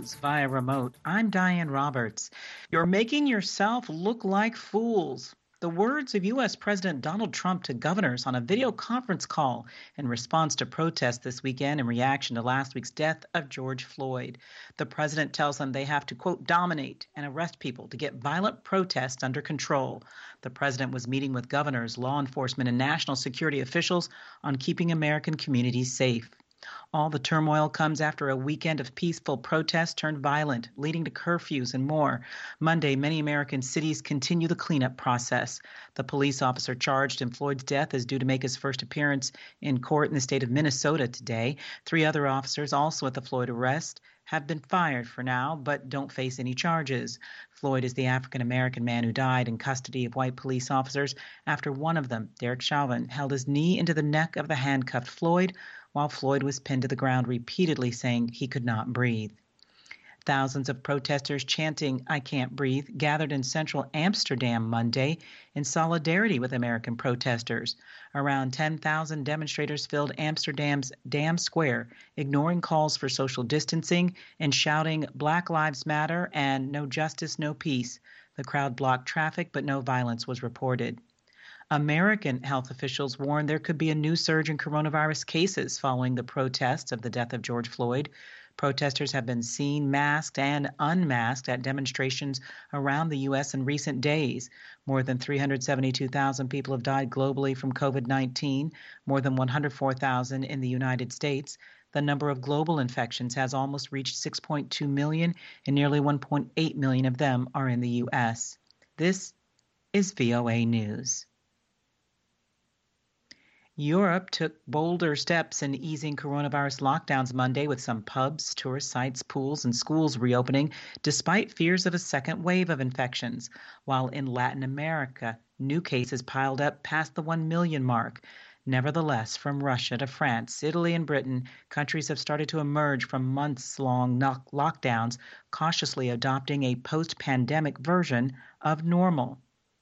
News via remote. I'm Diane Roberts. You're making yourself look like fools. The words of U.S. President Donald Trump to governors on a video conference call in response to protests this weekend in reaction to last week's death of George Floyd. The president tells them they have to, quote, dominate and arrest people to get violent protests under control. The president was meeting with governors, law enforcement, and national security officials on keeping American communities safe. All the turmoil comes after a weekend of peaceful protests turned violent, leading to curfews and more. Monday, many American cities continue the cleanup process. The police officer charged in Floyd's death is due to make his first appearance in court in the state of Minnesota today. 3 other officers, also at the Floyd arrest, have been fired for now, but don't face any charges. Floyd is the African-American man who died in custody of white police officers after one of them, Derek Chauvin, held his knee into the neck of the handcuffed Floyd while Floyd was pinned to the ground, repeatedly saying he could not breathe. Thousands of protesters chanting, "I can't breathe," gathered in central Amsterdam Monday in solidarity with American protesters. Around 10,000 demonstrators filled Amsterdam's Dam Square, ignoring calls for social distancing and shouting "Black Lives Matter" and "No justice, no peace." The crowd blocked traffic, but no violence was reported. American health officials warned there could be a new surge in coronavirus cases following the protests of the death of George Floyd. Protesters have been seen masked and unmasked at demonstrations around the U.S. in recent days. More than 372,000 people have died globally from COVID-19, more than 104,000 in the United States. The number of global infections has almost reached 6.2 million, and nearly 1.8 million of them are in the U.S. This is VOA News. Europe took bolder steps in easing coronavirus lockdowns Monday with some pubs, tourist sites, pools, and schools reopening despite fears of a second wave of infections. While in Latin America, new cases piled up past the 1 million mark. Nevertheless, from Russia to France, Italy, and Britain, countries have started to emerge from months-long lockdowns, cautiously adopting a post-pandemic version of normal.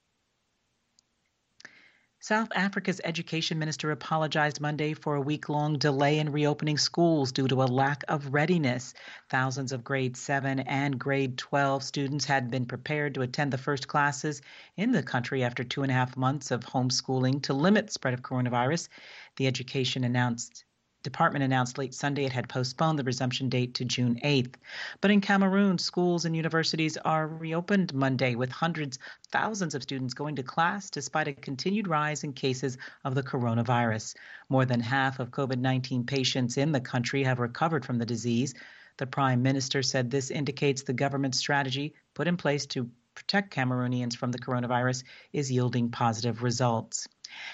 South Africa's education minister apologized Monday for a week-long delay in reopening schools due to a lack of readiness. Thousands of grade 7 and grade 12 students had been prepared to attend the first classes in the country after 2.5 months of homeschooling to limit the spread of coronavirus. The Education Department announced late Sunday it had postponed the resumption date to June 8th. But in Cameroon, schools and universities are reopened Monday with thousands of students going to class despite a continued rise in cases of the coronavirus. More than half of COVID-19 patients in the country have recovered from the disease. The Prime Minister said this indicates the government's strategy put in place to protect Cameroonians from the coronavirus is yielding positive results.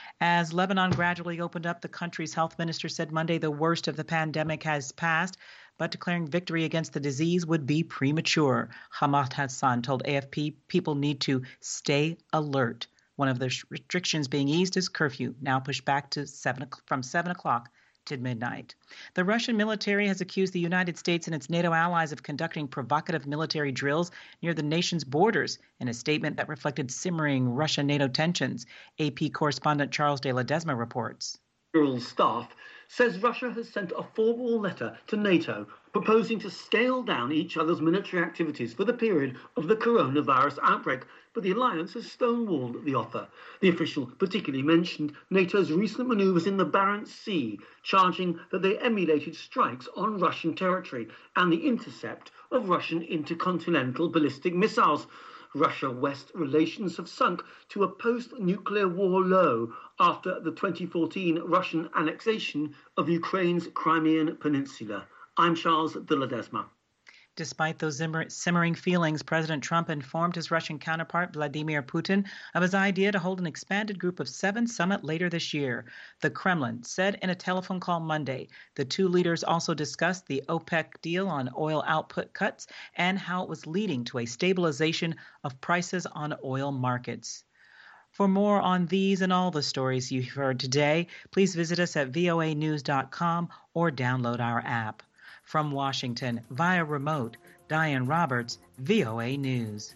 As Lebanon gradually opened up, the country's health minister said Monday the worst of the pandemic has passed, but declaring victory against the disease would be premature. Hamad Hassan told AFP people need to stay alert. One of the restrictions being eased is curfew, now pushed back to from 7 o'clock to midnight. The Russian military has accused the United States and its NATO allies of conducting provocative military drills near the nation's borders in a statement that reflected simmering Russia-NATO tensions. AP correspondent Charles de Ledesma reports. General Staff says Russia has sent a formal letter to NATO proposing to scale down each other's military activities for the period of the coronavirus outbreak, but the alliance has stonewalled the offer. The official particularly mentioned NATO's recent maneuvers in the Barents Sea, charging that they emulated strikes on Russian territory and the intercept of Russian intercontinental ballistic missiles. Russia-West relations have sunk to a post-nuclear war low after the 2014 Russian annexation of Ukraine's Crimean Peninsula. I'm Charles de Ledesma. Despite those simmering feelings, President Trump informed his Russian counterpart, Vladimir Putin, of his idea to hold an expanded Group of 7 summit later this year. The Kremlin said in a telephone call Monday. The two leaders also discussed the OPEC deal on oil output cuts and how it was leading to a stabilization of prices on oil markets. For more on these and all the stories you've heard today, please visit us at voanews.com or download our app. From Washington, via remote, Diane Roberts, VOA News.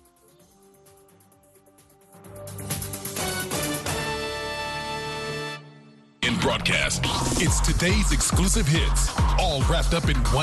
In broadcast, it's today's exclusive hits, all wrapped up in one